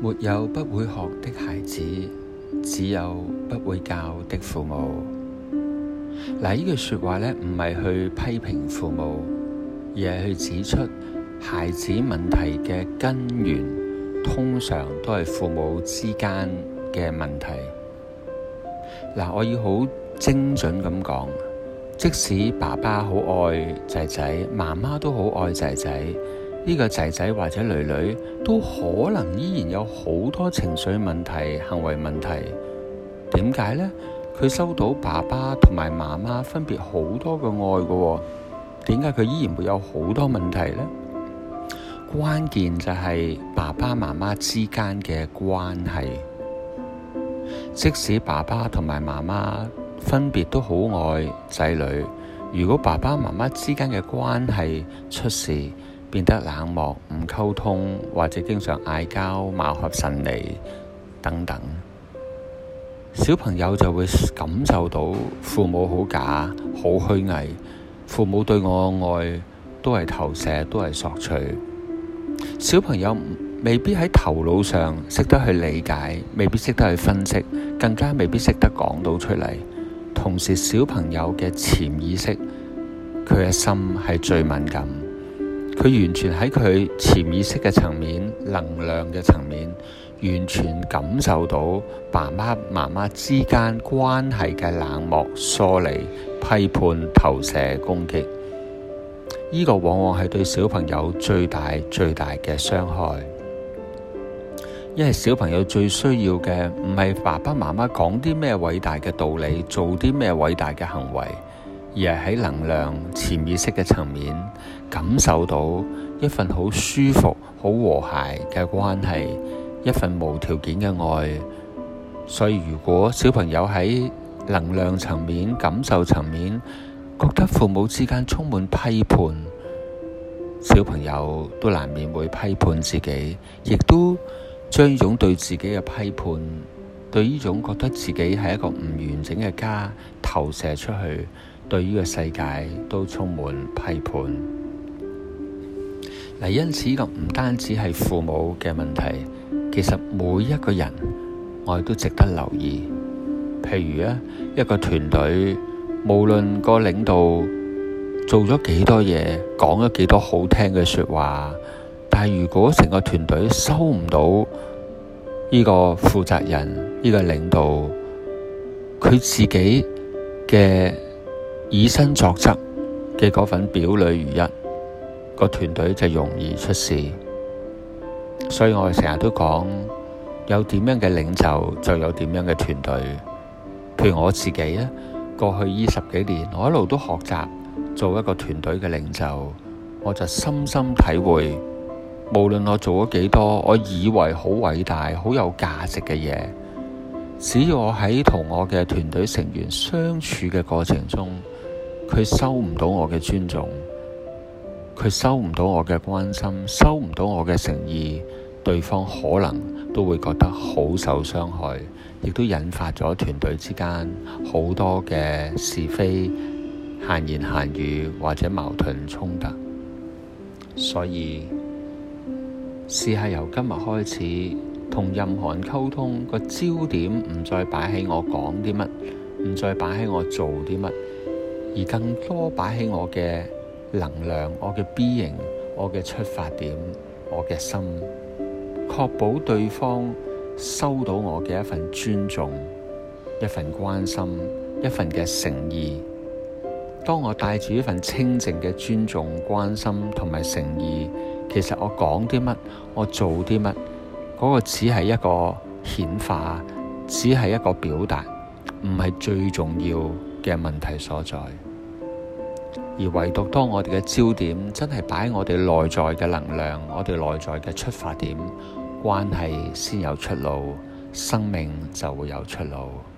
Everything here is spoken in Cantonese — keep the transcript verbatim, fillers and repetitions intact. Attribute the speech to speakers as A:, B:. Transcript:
A: 沒有不會學的孩子，只有不會教的父母。嗱，呢句說話咧，唔係去批評父母，而係去指出孩子問題嘅根源，通常都係父母之間嘅問題。嗱，我要好精準咁講，即使爸爸好愛仔仔，媽媽都好愛仔仔。呢個仔仔或者女女都可能依然有好多情緒問題、行為問題。點解呢？佢收到爸爸同埋媽媽分別好多嘅愛嘅，點解佢依然會有好多問題呢？關鍵就係爸爸媽媽之間嘅關係。即使爸爸同埋媽媽分別都好愛仔女，如果爸爸媽媽之間嘅關係出事，變得冷漠、唔溝通，或者經常嗌交、貌合神離等等，小朋友就會感受到父母好假、好虛偽，父母對我嘅愛都係投射，都係索取。小朋友未必喺頭腦上識得去理解，未必識得去分析，更加未必識得講到出嚟。同時，小朋友嘅潛意識，佢嘅心係最敏感。佢完全喺佢潛意識嘅層面、能量嘅層面，完全感受到爸爸媽媽之間關係嘅冷漠、疏離、批判、投射、攻擊。呢個往往係對小朋友最大最大嘅傷害，因為小朋友最需要嘅唔係爸爸媽媽講啲咩偉大嘅道理，做啲咩偉大嘅行為，而係喺能量潛意識嘅層面感受到一份好舒服、好和諧嘅關係，一份無條件嘅愛。所以如果小朋友喺能量層面、感受層面覺得父母之間充滿批判，小朋友都難免會批判自己，亦都將呢種對自己嘅批判，對呢種覺得自己係一個唔完整嘅家投射出去，對呢個世界都充滿批判。嗱，因此呢個唔單止係父母嘅問題，其實每一個人我哋都值得留意。譬如啊，一個團隊，無論個領導做咗幾多嘢，講咗幾多好聽嘅說話，但係如果成個團隊收唔到呢個負責人、呢個領導佢自己嘅以身作則嘅嗰份表裏如一，個團隊就容易出事。所以我哋成日都講，有點樣嘅領袖就有點樣嘅團隊。譬如我自己啊，過去呢十幾年，我一路都學習做一個團隊嘅領袖，我就深深體會，無論我做咗幾多我以為好偉大、好有價值嘅嘢，只要我喺同我嘅團隊成員相處嘅過程中，佢收唔到我嘅尊重，佢收唔到我嘅關心，收唔到我嘅誠意，對方可能都會覺得好受傷害，亦都引發咗團隊之間好多嘅是非、閒言閒語或者矛盾衝突。所以試下由今日開始，同任何人溝通，個焦點唔再擺喺我講啲乜，唔再擺喺我做啲乜，而更多擺喺我嘅能量、我嘅 being、我嘅出發點、我嘅心，確保對方收到我嘅一份尊重、一份關心、一份嘅誠意。當我帶住一份清淨嘅尊重、關心同埋誠意，其實我講啲乜，我做啲乜，嗰個只係一個顯化，只係一個表達，唔係最重要嘅問題所在。而唯獨當我哋嘅焦點真係擺喺我哋內在嘅能量，我哋內在嘅出發點，關係先有出路，生命就會有出路。